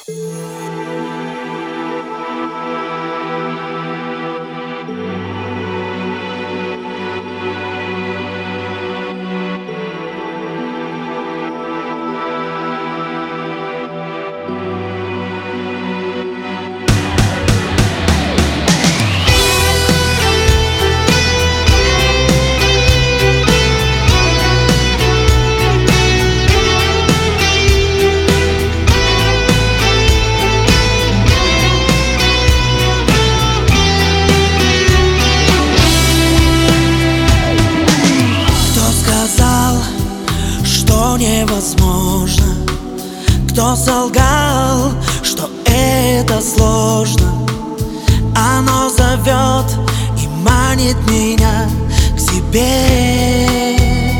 Невозможно. Кто солгал, что это сложно? Оно зовет и манит меня к себе.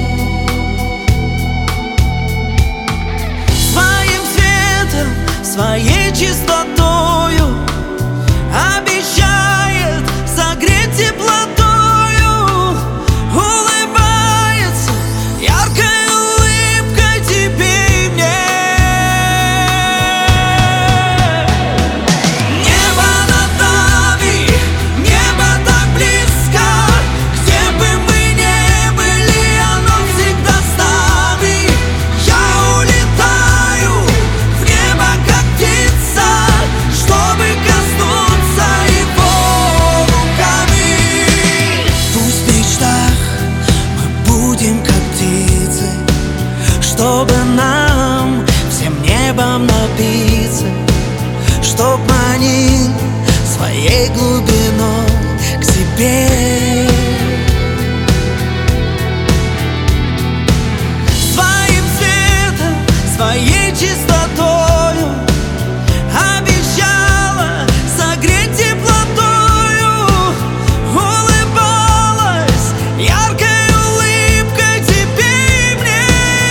Своим светом, своей чистотою обещает согреть теплотою, улыбается яркой чтобы нам всем небом напиться, чтоб манить своей глубиной к себе. Своим светом, своей чистотою обещала согреть теплотою, улыбалась яркой улыбкой тебе и мне.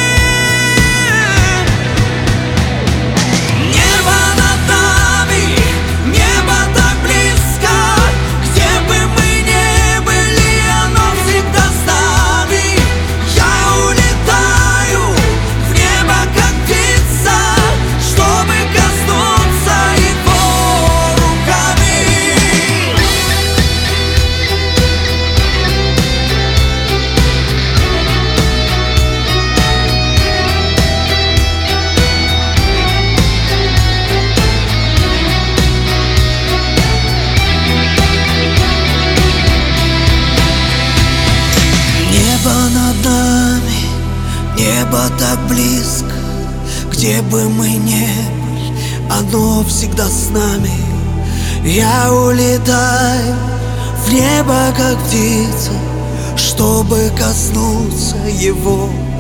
Небо так близко, где бы мы ни были, оно всегда с нами. Я улетаю в небо, как птица, чтобы коснуться его.